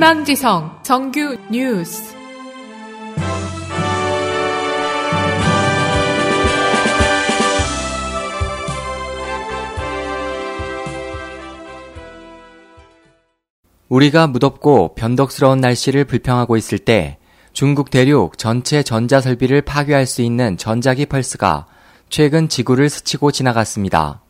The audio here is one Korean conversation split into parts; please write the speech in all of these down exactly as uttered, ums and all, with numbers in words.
희망지성 정규 뉴스. 우리가 무덥고 변덕스러운 날씨를 불평하고 있을 때 중국 대륙 전체 전자설비를 파괴할 수 있는 전자기 펄스가 최근 지구를 스치고 지나갔습니다.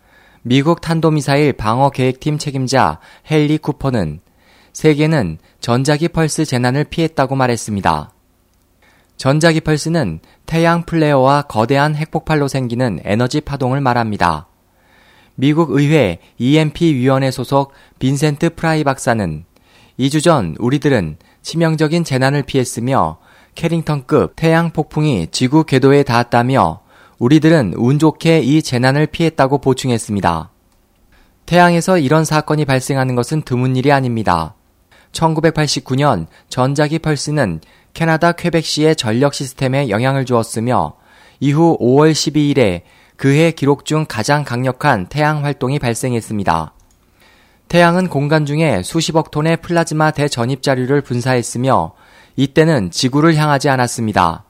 미국 탄도미사일 방어계획팀 책임자 헨리 쿠퍼는 세계는 전자기 펄스 재난을 피했다고 말했습니다. 전자기 펄스는 태양 플레어와 거대한 핵폭발로 생기는 에너지 파동을 말합니다. 미국 의회 이엠피 위원회 소속 빈센트 프라이 박사는 이 주 전 우리들은 치명적인 재난을 피했으며 캐링턴급 태양 폭풍이 지구 궤도에 닿았다며 우리들은 운 좋게 이 재난을 피했다고 보충했습니다. 태양에서 이런 사건이 발생하는 것은 드문 일이 아닙니다. 천구백팔십구 년 전자기 펄스는 캐나다 퀘벡시의 전력 시스템에 영향을 주었으며 이후 오월 십이일에 그해 기록 중 가장 강력한 태양 활동이 발생했습니다. 태양은 공간 중에 수십억 톤의 플라즈마 대전입자료를 분사했으며 이때는 지구를 향하지 않았습니다.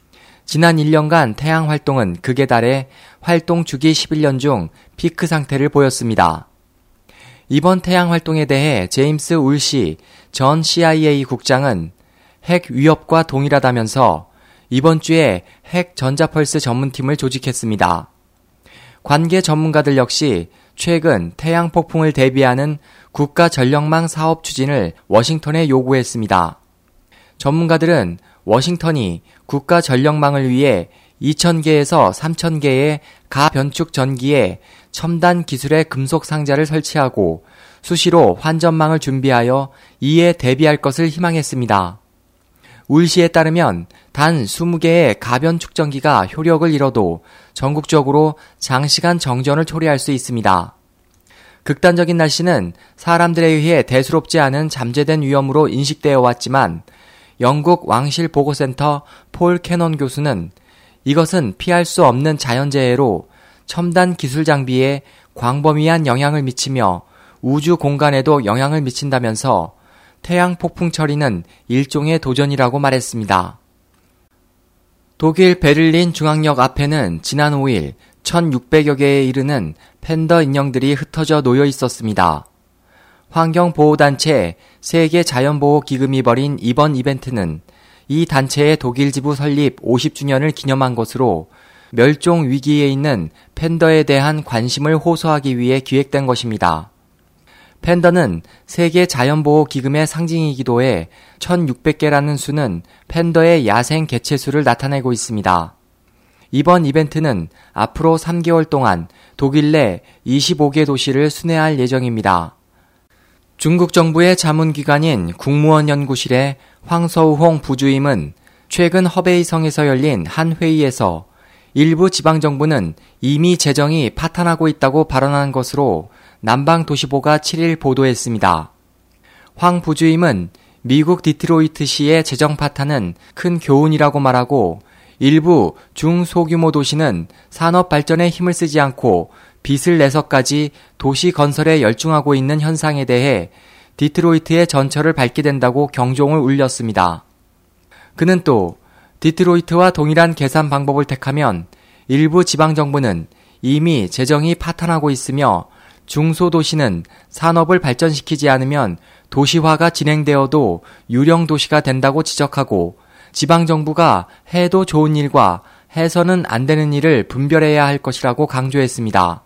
지난 일 년간 태양 활동은 극에 달해 활동 주기 십일 년 중 피크 상태를 보였습니다. 이번 태양 활동에 대해 제임스 울시 전 씨아이에이 국장은 핵 위협과 동일하다면서 이번 주에 핵 전자펄스 전문팀을 조직했습니다. 관계 전문가들 역시 최근 태양 폭풍을 대비하는 국가 전력망 사업 추진을 워싱턴에 요구했습니다. 전문가들은 워싱턴이 국가 전력망을 위해 이천 개에서 삼천 개의 가변축 전기에 첨단 기술의 금속 상자를 설치하고 수시로 환전망을 준비하여 이에 대비할 것을 희망했습니다. 울시에 따르면 단 이십 개의 가변 축전기가 효력을 잃어도 전국적으로 장시간 정전을 초래할 수 있습니다. 극단적인 날씨는 사람들에 의해 대수롭지 않은 잠재된 위험으로 인식되어 왔지만 영국 왕실 보고센터 폴 캐넌 교수는 이것은 피할 수 없는 자연재해로 첨단 기술 장비에 광범위한 영향을 미치며 우주 공간에도 영향을 미친다면서 태양 폭풍 처리는 일종의 도전이라고 말했습니다. 독일 베를린 중앙역 앞에는 지난 오일 천육백여 개에 이르는 팬더 인형들이 흩어져 놓여 있었습니다. 환경보호단체 세계자연보호기금이 벌인 이번 이벤트는 이 단체의 독일 지부 설립 오십 주년을 기념한 것으로 멸종 위기에 있는 팬더에 대한 관심을 호소하기 위해 기획된 것입니다. 팬더는 세계자연보호기금의 상징이기도 해 천육백 개라는 수는 팬더의 야생 개체수를 나타내고 있습니다. 이번 이벤트는 앞으로 삼 개월 동안 독일 내 이십오 개 도시를 순회할 예정입니다. 중국 정부의 자문기관인 국무원 연구실의 황서우홍 부주임은 최근 허베이성에서 열린 한 회의에서 일부 지방정부는 이미 재정이 파탄하고 있다고 발언한 것으로 남방도시보가 칠일 보도했습니다. 황 부주임은 미국 디트로이트시의 재정 파탄은 큰 교훈이라고 말하고 일부 중소규모 도시는 산업 발전에 힘을 쓰지 않고 빚을 내서까지 도시 건설에 열중하고 있는 현상에 대해 디트로이트의 전철을 밟게 된다고 경종을 울렸습니다. 그는 또 디트로이트와 동일한 계산 방법을 택하면 일부 지방정부는 이미 재정이 파탄하고 있으며 중소도시는 산업을 발전시키지 않으면 도시화가 진행되어도 유령 도시가 된다고 지적하고 지방정부가 해도 좋은 일과 해서는 안 되는 일을 분별해야 할 것이라고 강조했습니다.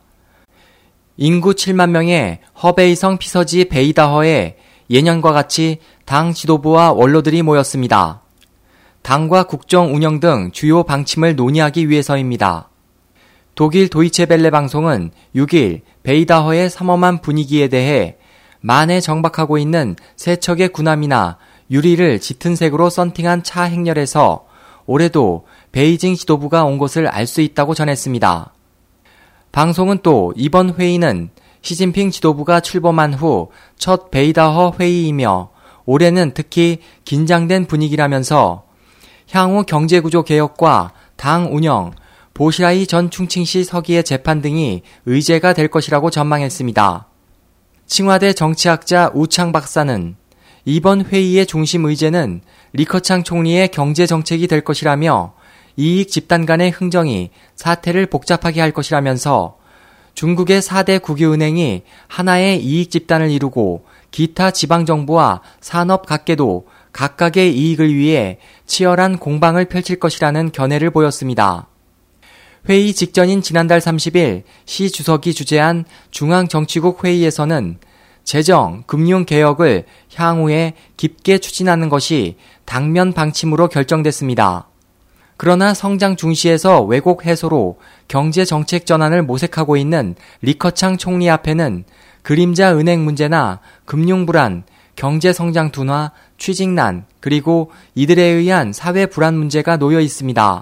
인구 칠만 명의 허베이성 피서지 베이다허에 예년과 같이 당 지도부와 원로들이 모였습니다. 당과 국정 운영 등 주요 방침을 논의하기 위해서입니다. 독일 도이체벨레 방송은 육일 베이다허의 삼엄한 분위기에 대해 만에 정박하고 있는 세척의 군함이나 유리를 짙은 색으로 썬팅한 차 행렬에서 올해도 베이징 지도부가 온 것을 알 수 있다고 전했습니다. 방송은 또 이번 회의는 시진핑 지도부가 출범한 후 첫 베이다허 회의이며 올해는 특히 긴장된 분위기라면서 향후 경제구조 개혁과 당 운영, 보시라이 전 충칭시 서기의 재판 등이 의제가 될 것이라고 전망했습니다. 칭화대 정치학자 우창 박사는 이번 회의의 중심 의제는 리커창 총리의 경제 정책이 될 것이라며 이익 집단 간의 흥정이 사태를 복잡하게 할 것이라면서 중국의 사 대 국유은행이 하나의 이익 집단을 이루고 기타 지방정부와 산업각계도 각각의 이익을 위해 치열한 공방을 펼칠 것이라는 견해를 보였습니다. 회의 직전인 지난달 삼십 일 시 주석이 주재한 중앙정치국 회의에서는 재정, 금융개혁을 향후에 깊게 추진하는 것이 당면 방침으로 결정됐습니다. 그러나 성장 중시에서 왜곡 해소로 경제정책 전환을 모색하고 있는 리커창 총리 앞에는 그림자 은행 문제나 금융불안, 경제성장 둔화, 취직난, 그리고 이들에 의한 사회 불안 문제가 놓여 있습니다.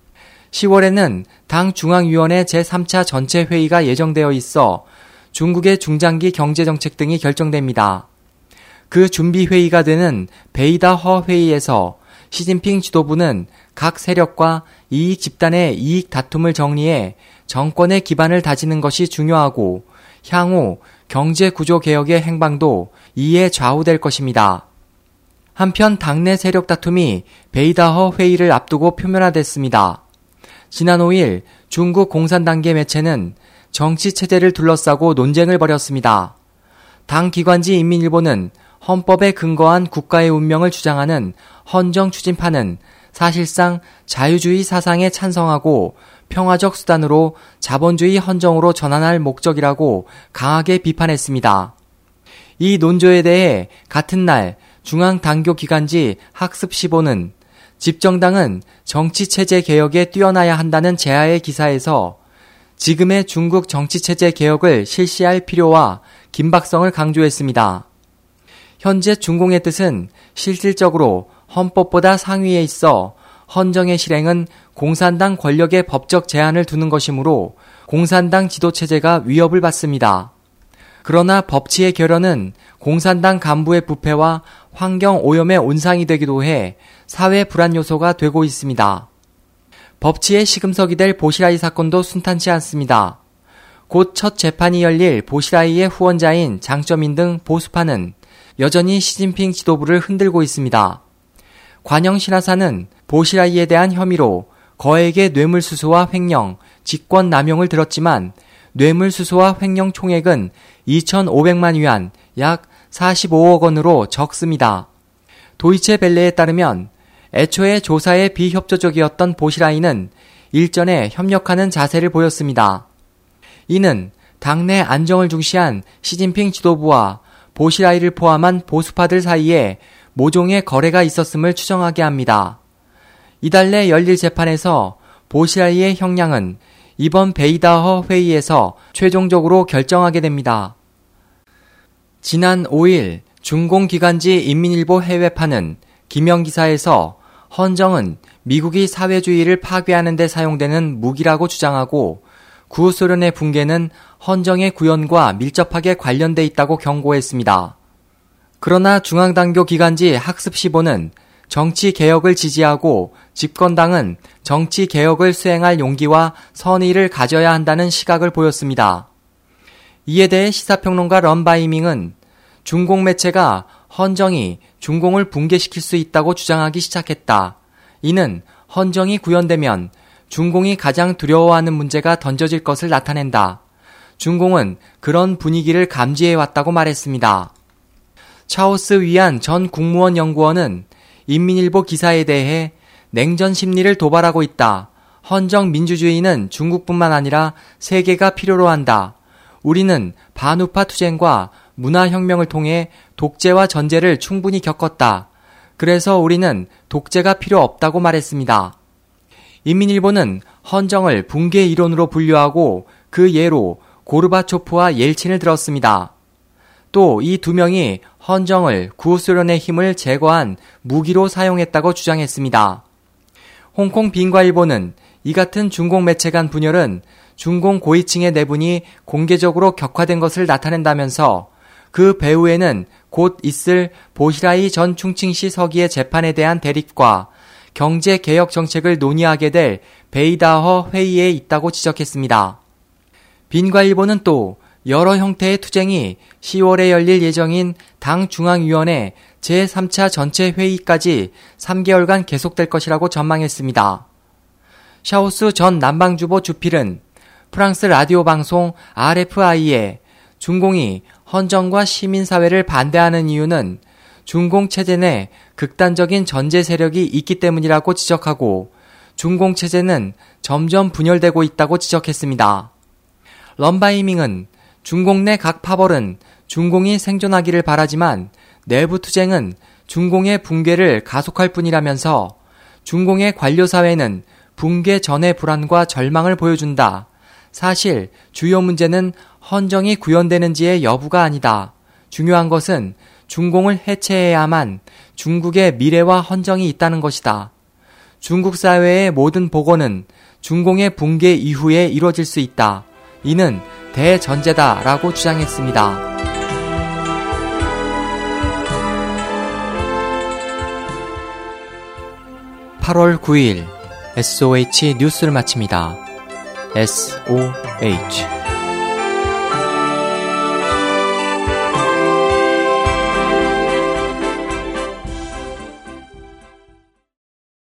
시월에는 당 중앙위원회 제삼 차 전체 회의가 예정되어 있어 중국의 중장기 경제정책 등이 결정됩니다. 그 준비회의가 되는 베이다허 회의에서 시진핑 지도부는 각 세력과 이익 집단의 이익 다툼을 정리해 정권의 기반을 다지는 것이 중요하고 향후 경제구조 개혁의 행방도 이에 좌우될 것입니다. 한편 당내 세력 다툼이 베이다허 회의를 앞두고 표면화됐습니다. 지난 오 일 중국 공산당계 매체는 정치체제를 둘러싸고 논쟁을 벌였습니다. 당 기관지 인민일보는 헌법에 근거한 국가의 운명을 주장하는 헌정 추진파는 사실상 자유주의 사상에 찬성하고 평화적 수단으로 자본주의 헌정으로 전환할 목적이라고 강하게 비판했습니다. 이 논조에 대해 같은 날 중앙당교기관지 학습시보는 집정당은 정치체제 개혁에 뛰어나야 한다는 제하의 기사에서 지금의 중국 정치체제 개혁을 실시할 필요와 긴박성을 강조했습니다. 현재 중공의 뜻은 실질적으로 헌법보다 상위에 있어 헌정의 실행은 공산당 권력의 법적 제한을 두는 것이므로 공산당 지도체제가 위협을 받습니다. 그러나 법치의 결연은 공산당 간부의 부패와 환경 오염의 온상이 되기도 해 사회 불안 요소가 되고 있습니다. 법치의 시금석이 될 보시라이 사건도 순탄치 않습니다. 곧 첫 재판이 열릴 보시라이의 후원자인 장쩌민 등 보수파는 여전히 시진핑 지도부를 흔들고 있습니다. 관영 신화사는 보시라이에 대한 혐의로 거액의 뇌물수수와 횡령, 직권남용을 들었지만 뇌물수수와 횡령 총액은 이천오백만 위안, 약 사십오억 원으로 적습니다. 도이체벨레에 따르면 애초에 조사에 비협조적이었던 보시라이는 일전에 협력하는 자세를 보였습니다. 이는 당내 안정을 중시한 시진핑 지도부와 보시라이를 포함한 보수파들 사이에 모종의 거래가 있었음을 추정하게 합니다. 이달 내 열릴 재판에서 보시라이의 형량은 이번 베이다허 회의에서 최종적으로 결정하게 됩니다. 지난 오 일 중공기관지 인민일보 해외파는 기명기사에서 헌정은 미국이 사회주의를 파괴하는 데 사용되는 무기라고 주장하고 구소련의 붕괴는 헌정의 구현과 밀접하게 관련돼 있다고 경고했습니다. 그러나 중앙당교 기관지 학습시보는 정치개혁을 지지하고 집권당은 정치개혁을 수행할 용기와 선의를 가져야 한다는 시각을 보였습니다. 이에 대해 시사평론가 런바이밍은 중공 매체가 헌정이 중공을 붕괴시킬 수 있다고 주장하기 시작했다. 이는 헌정이 구현되면 중공이 가장 두려워하는 문제가 던져질 것을 나타낸다. 중공은 그런 분위기를 감지해왔다고 말했습니다. 차오스 위안 전 국무원 연구원은 인민일보 기사에 대해 냉전 심리를 도발하고 있다. 헌정 민주주의는 중국뿐만 아니라 세계가 필요로 한다. 우리는 반우파 투쟁과 문화혁명을 통해 독재와 전제를 충분히 겪었다. 그래서 우리는 독재가 필요 없다고 말했습니다. 인민일보는 헌정을 붕괴 이론으로 분류하고 그 예로 고르바초프와 옐친을 들었습니다. 또 이 두 명이 헌정을 구소련의 힘을 제거한 무기로 사용했다고 주장했습니다. 홍콩 빈과일보는 이 같은 중공 매체 간 분열은 중공 고위층의 내분이 공개적으로 격화된 것을 나타낸다면서 그 배후에는 곧 있을 보시라이 전 충칭시 서기의 재판에 대한 대립과 경제개혁 정책을 논의하게 될 베이다허 회의에 있다고 지적했습니다. 빈과일보는 또 여러 형태의 투쟁이 시월에 열릴 예정인 당 중앙위원회 제삼 차 전체 회의까지 삼 개월간 계속될 것이라고 전망했습니다. 샤오스 전 남방주보 주필은 프랑스 라디오 방송 알에프아이에 중공이 헌정과 시민사회를 반대하는 이유는 중공 체제 내 극단적인 전제 세력이 있기 때문이라고 지적하고 중공 체제는 점점 분열되고 있다고 지적했습니다. 럼바이밍은 중공 내 각 파벌은 중공이 생존하기를 바라지만 내부 투쟁은 중공의 붕괴를 가속할 뿐이라면서 중공의 관료사회는 붕괴 전의 불안과 절망을 보여준다. 사실 주요 문제는 헌정이 구현되는지의 여부가 아니다. 중요한 것은 중공을 해체해야만 중국의 미래와 헌정이 있다는 것이다. 중국 사회의 모든 복원은 중공의 붕괴 이후에 이루어질 수 있다. 이는 대전제다라고 주장했습니다. 팔월 구일 에스오에이치 뉴스를 마칩니다. 에스오에이치